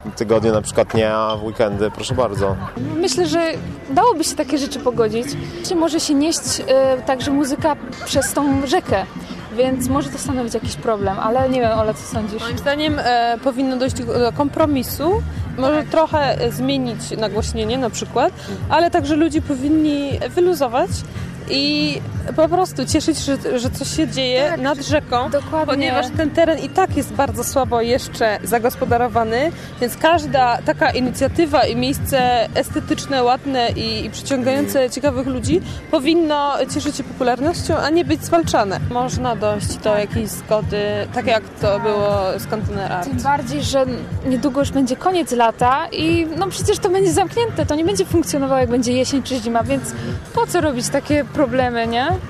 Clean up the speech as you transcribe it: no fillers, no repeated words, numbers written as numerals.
tygodnie na przykład nie, a w weekendy proszę bardzo. Myślę, że dałoby się takie rzeczy pogodzić. Czy może się nieść także muzyka przez tą rzekę, więc może to stanowić jakiś problem, ale nie wiem, Ola, co sądzisz? Moim zdaniem powinno dojść do kompromisu, może trochę zmienić nagłośnienie na przykład, ale także ludzie powinni wyluzować i po prostu cieszyć się, że coś się dzieje nad rzeką, dokładnie. Ponieważ ten teren i tak jest bardzo słabo jeszcze zagospodarowany, więc każda taka inicjatywa i miejsce estetyczne, ładne i przyciągające ciekawych ludzi powinno cieszyć się popularnością, a nie być zwalczane. Można dojść do jakiejś zgody, tak jak to było z Container Art. Tym bardziej, że niedługo już będzie koniec lata i no przecież to będzie zamknięte, to nie będzie funkcjonowało jak będzie jesień czy zima, więc po co robić takie problemy, nie?